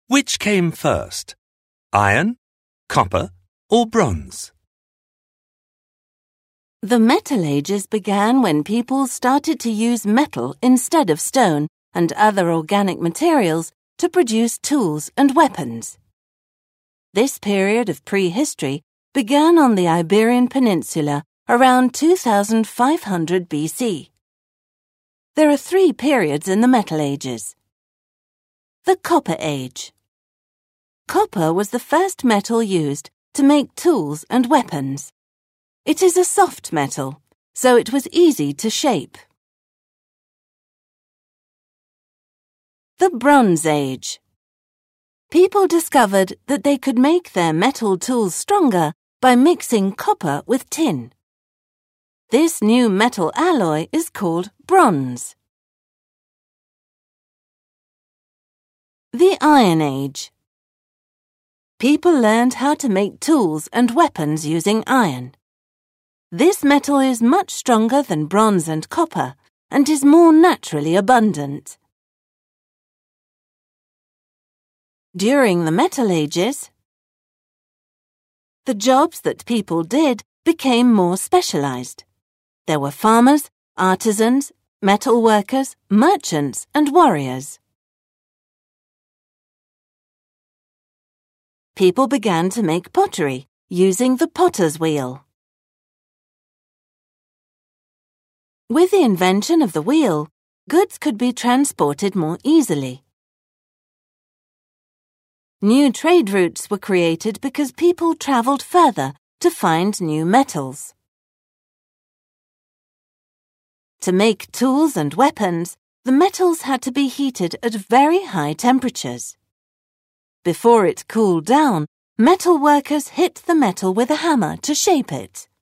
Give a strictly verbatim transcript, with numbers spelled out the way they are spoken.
Which came first? Iron, copper, or bronze? The Metal Ages began when people started to use metal instead of stone and other organic materials to produce tools and weapons. This period of prehistory began on the Iberian Peninsula around two thousand five hundred B C. There are three periods in the Metal Ages. The Copper Age. Copper was the first metal used to make tools and weapons. It is a soft metal, so it was easy to shape. The Bronze Age. People discovered that they could make their metal tools stronger by mixing copper with tin. This new metal alloy is called bronze. The Iron Age. People learned how to make tools and weapons using iron. This metal is much stronger than bronze and copper and is more naturally abundant. During the Metal Ages, the jobs that people did became more specialized. There were farmers, artisans, metal workers, merchants, and warriors. People began to make pottery using the potter's wheel. With the invention of the wheel, goods could be transported more easily. New trade routes were created because people traveled further to find new metals. To make tools and weapons, the metals had to be heated at very high temperatures. Before it cooled down, metal workers hit the metal with a hammer to shape it.